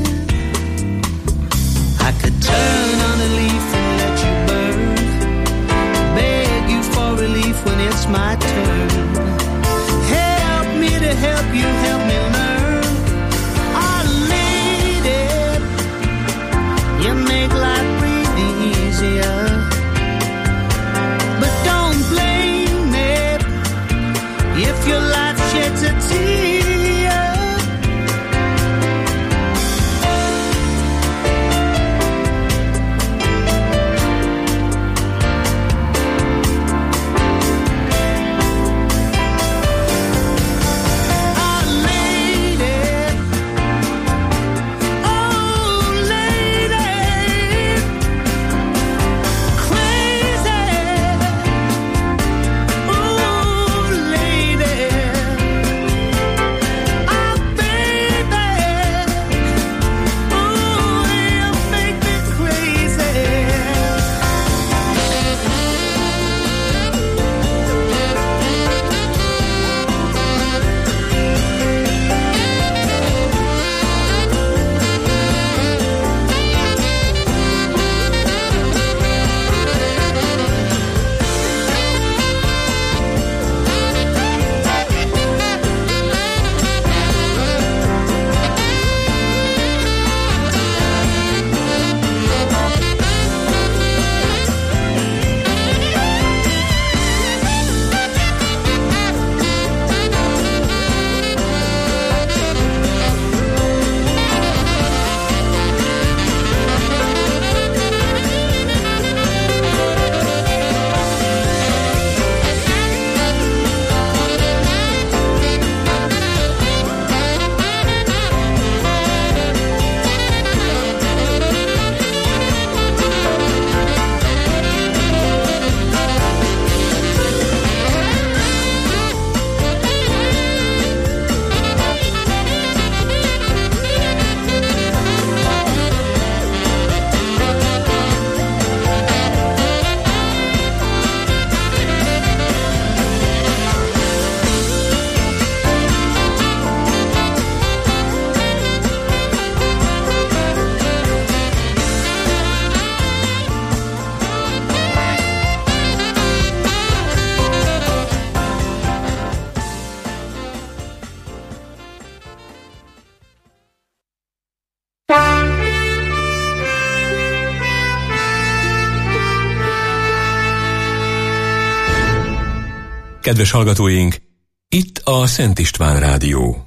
[SPEAKER 12] I could turn on a leaf and let you burn, beg you for relief when it's my turn. Help me to help you, help me learn. Oh, lady, you make life breathe easier. But don't blame me if your life sheds a tear.
[SPEAKER 1] Kedves hallgatóink, itt a Szent István Rádió.